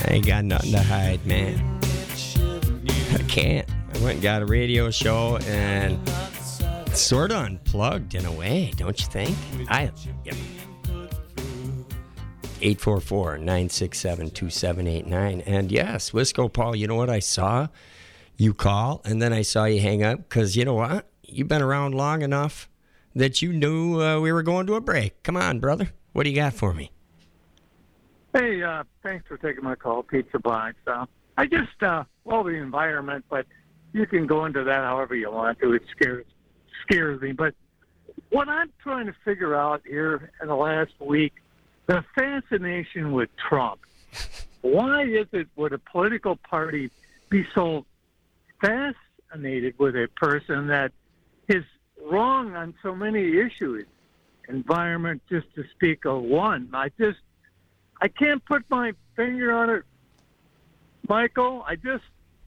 I ain't got nothing to hide, man. I can't. I went and got a radio show and sort of unplugged in a way, don't you think? Yep. 844-967-2789. And yes, Wisco Paul, you know what I saw? You call, and then I saw you hang up, because you know what? You've been around long enough that you knew we were going to a break. Come on, brother. What do you got for me? Hey, thanks for taking my call, Pizza Box. I just love the environment, but you can go into that however you want to. It scares me. But what I'm trying to figure out here in the last week, the fascination with Trump. Why is it would a political party be so fascinated with a person that is wrong on so many issues? Environment, just to speak of one. I can't put my finger on it, Michael. Do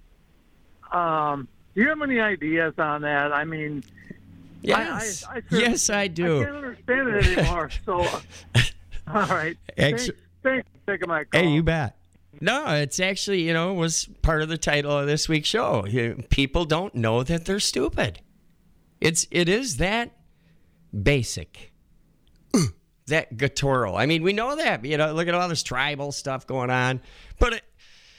you have any ideas on that? I mean, yes, I yes, I do. I can't understand it anymore. So, all right. Thanks for taking my call. Hey, you bet. No, it's actually, was part of the title of this week's show. People don't know that they're stupid. It is that basic. That guttural. I mean, we know that. Look at all this tribal stuff going on. But it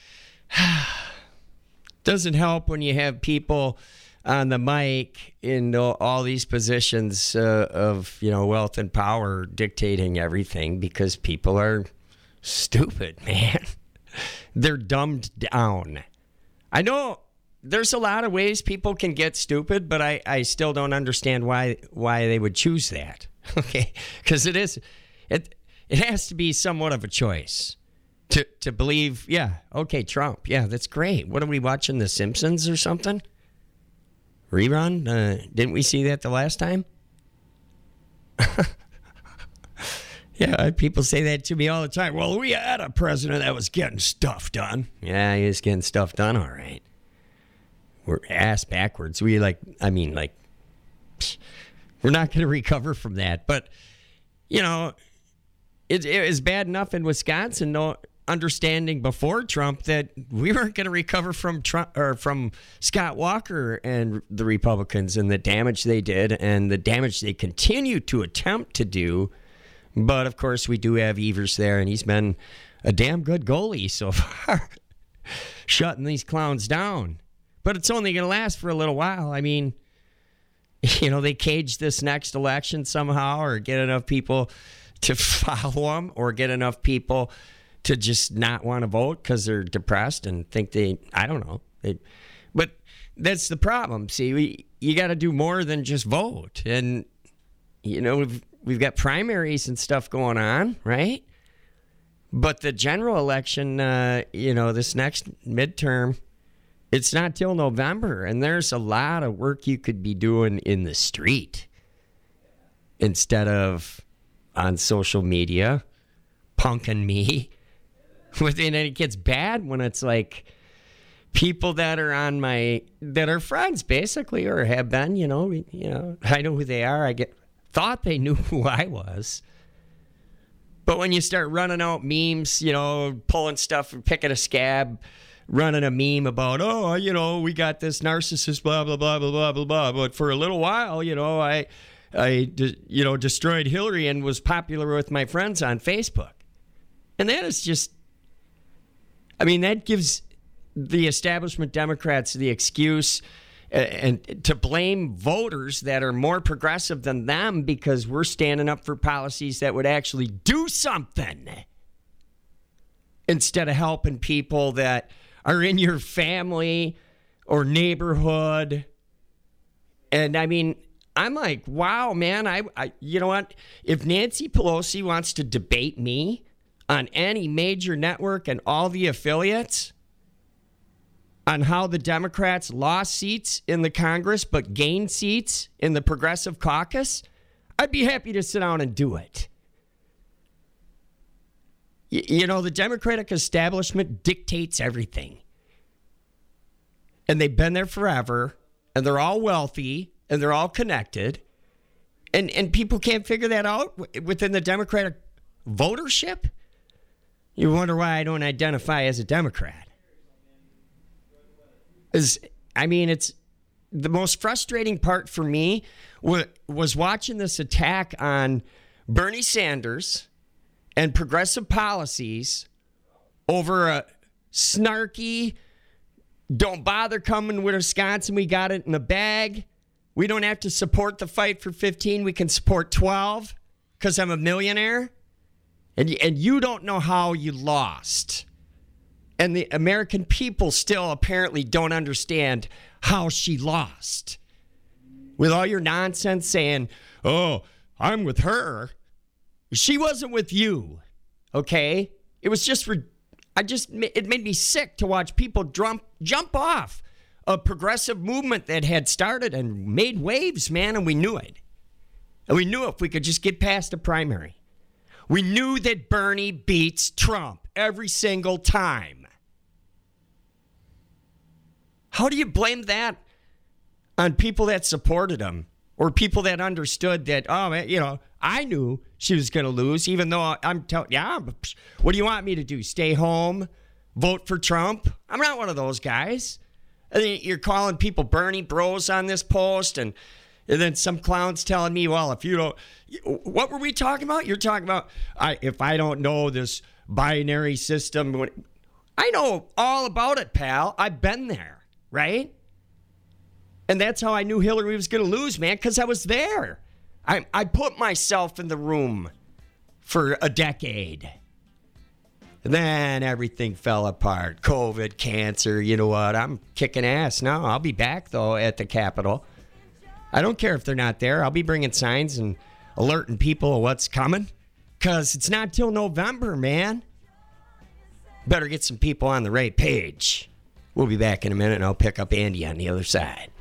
doesn't help when you have people on the mic in all these positions of, wealth and power dictating everything, because people are stupid, man. They're dumbed down. I know there's a lot of ways people can get stupid, but I still don't understand why they would choose that. Okay, because it has to be somewhat of a choice to believe. Yeah, okay, Trump. Yeah, that's great. What are we watching? The Simpsons or something? Rerun? Didn't we see that the last time? Yeah, people say that to me all the time. Well, we had a president that was getting stuff done. Yeah, he was getting stuff done, all right. We're ass backwards. We're not going to recover from that. But, it was bad enough in Wisconsin, understanding before Trump that we weren't going to recover from Trump or from Scott Walker and the Republicans and the damage they did and the damage they continue to attempt to do. But, of course, we do have Evers there, and he's been a damn good goalie so far, shutting these clowns down. But it's only going to last for a little while. I mean, they cage this next election somehow, or get enough people to follow them, or get enough people to just not want to vote because they're depressed and think I don't know. But that's the problem. See, you got to do more than just vote. And, we've got primaries and stuff going on, right? But the general election, this next midterm, it's not till November, and there's a lot of work you could be doing in the street instead of on social media, punking me. And it gets bad when it's like people that are friends basically, or have been, I know who they are. Thought they knew who I was. But when you start running out memes, pulling stuff and picking a scab, running a meme about, we got this narcissist, blah, blah, blah, blah, blah, blah, blah. But for a little while, I destroyed Hillary and was popular with my friends on Facebook. And that is just, that gives the establishment Democrats the excuse and to blame voters that are more progressive than them because we're standing up for policies that would actually do something instead of helping people that are in your family or neighborhood. And I'm like, wow, man, I you know what? If Nancy Pelosi wants to debate me on any major network and all the affiliates on how the Democrats lost seats in the Congress but gained seats in the Progressive Caucus, I'd be happy to sit down and do it. The Democratic establishment dictates everything. And they've been there forever, and they're all wealthy, and they're all connected. And people can't figure that out within the Democratic votership. You wonder why I don't identify as a Democrat. It's the most frustrating part for me was watching this attack on Bernie Sanders and progressive policies over a snarky, don't bother coming with Wisconsin, we got it in the bag. We don't have to support the fight for 15, we can support 12 because I'm a millionaire. And you don't know how you lost. And the American people still apparently don't understand how she lost. With all your nonsense saying, oh, I'm with her. She wasn't with you, okay? It was just, it made me sick to watch people jump off a progressive movement that had started and made waves, man, and we knew it. And we knew if we could just get past the primary. We knew that Bernie beats Trump every single time. How do you blame that on people that supported him or people that understood that, oh, man, I knew she was going to lose, even though I'm telling, what do you want me to do? Stay home, vote for Trump? I'm not one of those guys. And then you're calling people Bernie bros on this post, and then some clown's telling me, well, if you don't, what were we talking about? You're talking about, if I don't know this binary system, I know all about it, pal. I've been there, right? And that's how I knew Hillary was going to lose, man, because I was there. I put myself in the room for a decade. And then everything fell apart. COVID, cancer, you know what? I'm kicking ass now. I'll be back, though, at the Capitol. I don't care if they're not there. I'll be bringing signs and alerting people of what's coming. Because it's not till November, man. Better get some people on the right page. We'll be back in a minute, and I'll pick up Andy on the other side.